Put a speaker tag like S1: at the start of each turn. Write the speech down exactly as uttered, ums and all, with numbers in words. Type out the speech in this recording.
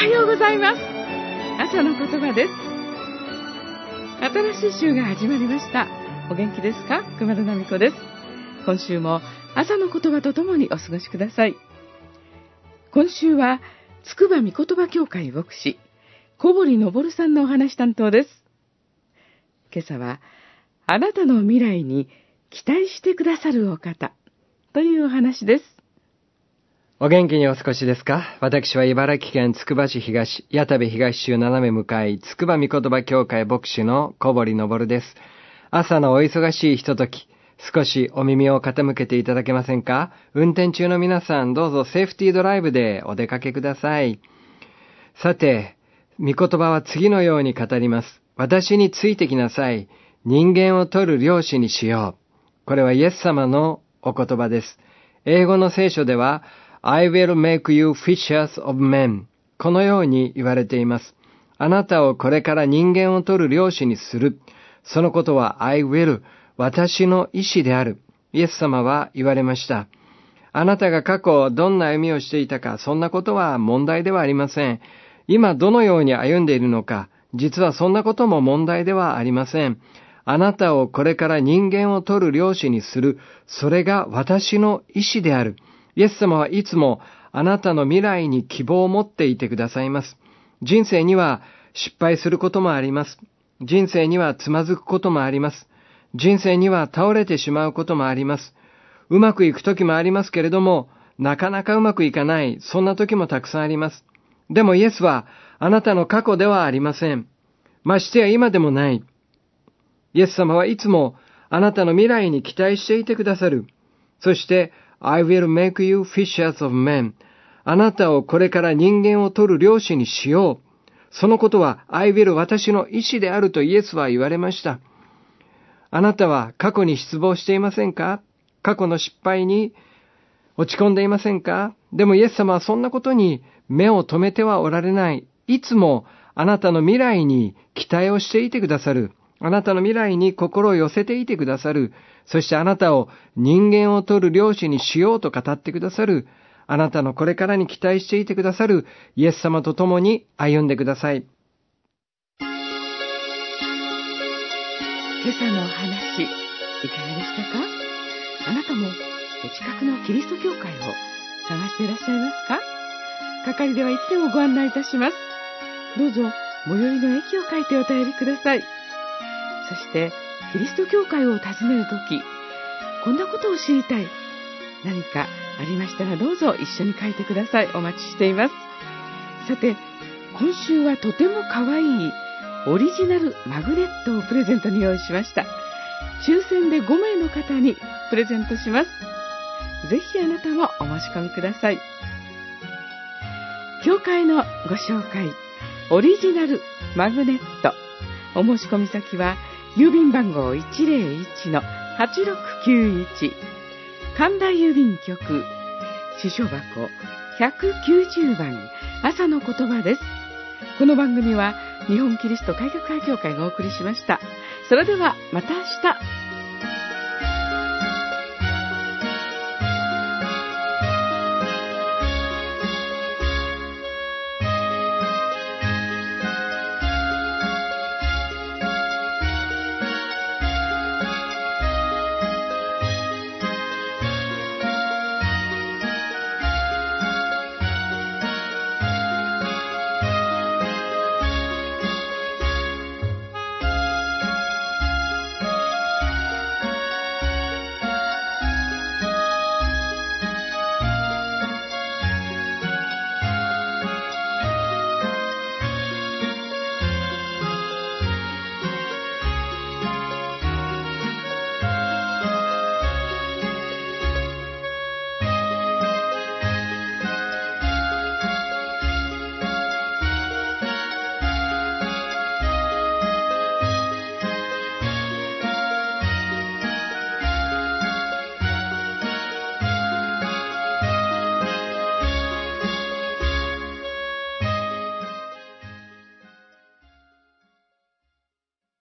S1: はようございます。朝の言葉です。新しい週が始まりました。お元気ですか？熊田奈美子です。今週も朝の言葉とともにお過ごしください。今週はつくばみ言葉協会牧師小堀昇さんのお話担当です。今朝はあなたの未来に期待してくださるお方というお話です。
S2: お元気にお過ごしですか？私は茨城県つくば市東、谷田部東州斜め向かい、つくばみ言葉協会牧師の小堀昇です。朝のお忙しいひととき、少しお耳を傾けていただけませんか？運転中の皆さん、どうぞセーフティードライブでお出かけください。さて、御言葉は次のように語ります。私についてきなさい。人間を取る漁師にしよう。これはイエス様のお言葉です。英語の聖書では、I will make you fishers of men このように言われています。あなたをこれから人間を取る漁師にする。そのことは I will 私の意志である。イエス様は言われました。あなたが過去どんな歩みをしていたか、そんなことは問題ではありません。今どのように歩んでいるのか、実はそんなことも問題ではありません。あなたをこれから人間を取る漁師にする。それが私の意志である。イエス様はいつもあなたの未来に希望を持っていてくださいます。人生には失敗することもあります。人生にはつまずくこともあります。人生には倒れてしまうこともあります。うまくいく時もありますけれども、なかなかうまくいかない、そんな時もたくさんあります。でもイエスはあなたの過去ではありません。ましてや今でもない。イエス様はいつもあなたの未来に期待していてくださる。そして、I will make you fishers of men. あなたをこれから人間を取る漁師にしよう。そのことは I will 私の意志であるとイエスは言われました。あなたは過去に失望していませんか？過去の失敗に落ち込んでいませんか？でもイエス様はそんなことに目を留めてはおられない。いつもあなたの未来に期待をしていてくださる。あなたの未来に心を寄せていてくださる。そしてあなたを人間を取る漁師にしようと語ってくださる。あなたのこれからに期待していてくださるイエス様と共に歩んでください。
S1: 今朝のお話、いかがでしたか？あなたもお近くのキリスト教会を探していらっしゃいますか？係ではいつでもご案内いたします。どうぞ最寄りの駅を書いてお便りください。そして、キリスト教会を訪ねるとき、こんなことを知りたい。何かありましたらどうぞ一緒に書いてください。お待ちしています。さて、今週はとても可愛いオリジナルマグネットをプレゼントに用意しました。抽選でごめいの方にプレゼントします。ぜひあなたもお申し込みください。教会のご紹介、オリジナルマグネット。お申し込み先は、郵便番号 いちぜろいちのはちろくきゅういち 神田郵便局支所箱ひゃくきゅうじゅうばん朝の言葉です。この番組は日本キリスト改革派協会がお送りしました。それではまた明日。